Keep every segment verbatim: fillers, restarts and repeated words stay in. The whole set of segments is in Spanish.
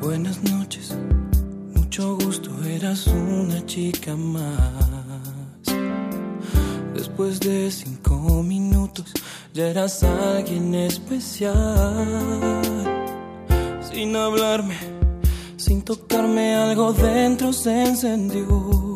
Buenas noches, mucho gusto, eras una chica más. Después de cinco minutos ya eras alguien especial. Sin hablarme, sin tocarme, algo dentro se encendió.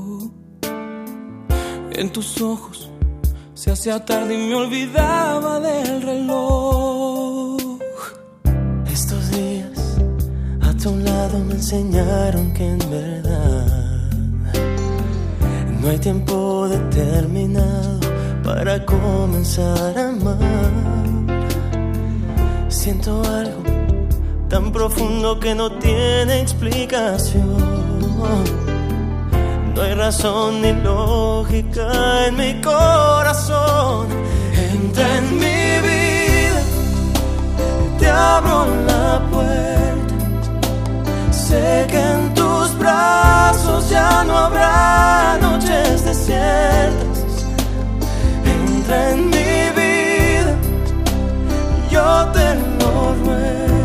En tus ojos se hacía tarde y me olvidaba del reloj. Estos días a tu lado me enseñaron que en verdad no hay tiempo determinado para comenzar a amar. Siento algo tan profundo que no tiene explicación. No hay razón ni lógica en mi corazón. Entra en mi vida, te abro la puerta. Sé que en tus brazos ya no habrá noches desiertas. Entra en mi vida, yo te lo ruego.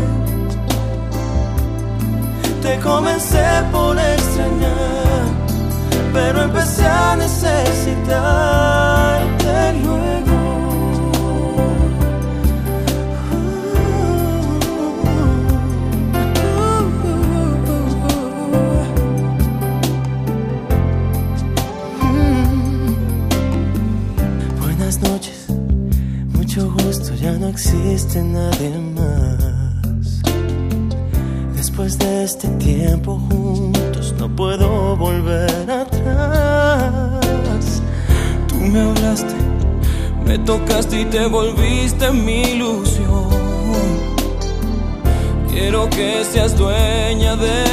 Te comencé por extrañar, pero empecé a necesitarte luego. Buenas noches, mucho gusto, ya no existe nadie más. Después de este tiempo juntos no puedo volver atrás. Tú me hablaste, me tocaste y te volviste mi ilusión. Quiero que seas dueña de